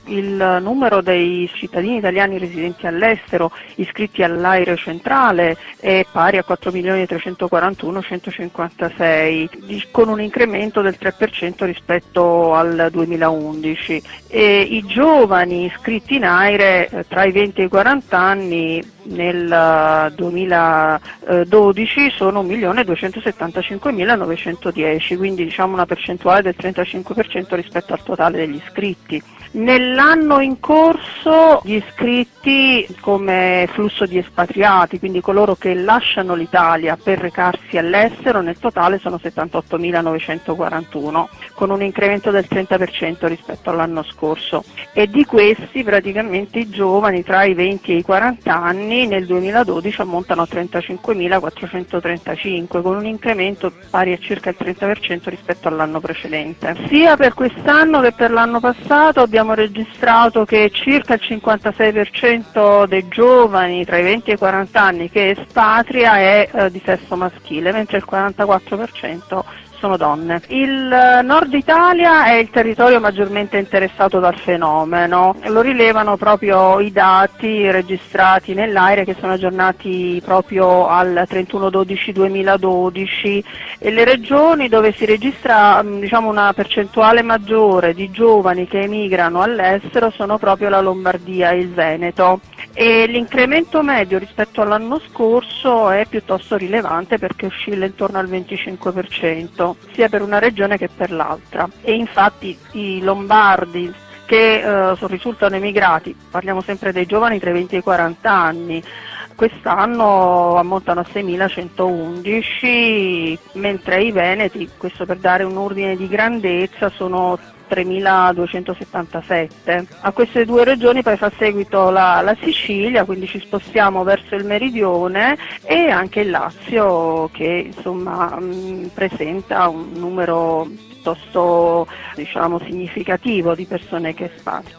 Il numero dei cittadini italiani residenti all'estero iscritti all'AIRE centrale è pari a 4.341.156, con un incremento del 3% rispetto al 2011. E i giovani iscritti in AIRE tra i 20 e i 40 anni nel 2012 sono 1.275.910, quindi diciamo una percentuale del 35% rispetto al totale degli iscritti. Nell'anno in corso gli iscritti come flusso di espatriati, quindi coloro che lasciano l'Italia per recarsi all'estero, nel totale sono 78.941, con un incremento del 30% rispetto all'anno scorso, e di questi praticamente i giovani tra i 20 e i 40 anni nel 2012 ammontano a 35.435, con un incremento pari a circa il 30% rispetto all'anno precedente. Sia per quest'anno che per l'anno passato abbiamo registrato che circa il 56% dei giovani tra i 20 e i 40 anni che espatria è di sesso maschile, mentre il 44% sono donne. Il nord Italia è il territorio maggiormente interessato dal fenomeno, lo rilevano proprio i dati registrati nell'AIRE che sono aggiornati proprio al 31/12/2012, e le regioni dove si registra una percentuale maggiore di giovani che emigrano all'estero sono proprio la Lombardia e il Veneto, e l'incremento medio rispetto all'anno scorso è piuttosto rilevante perché oscilla intorno al 25%. Sia per una regione che per l'altra, e infatti i lombardi che risultano emigrati, parliamo sempre dei giovani tra i 20 e i 40 anni, quest'anno ammontano a 6.111, mentre i veneti, questo per dare un ordine di grandezza, sono 3.277. A queste due regioni poi fa seguito la Sicilia, quindi ci spostiamo verso il meridione, e anche il Lazio che presenta un numero piuttosto significativo di persone che espatriano.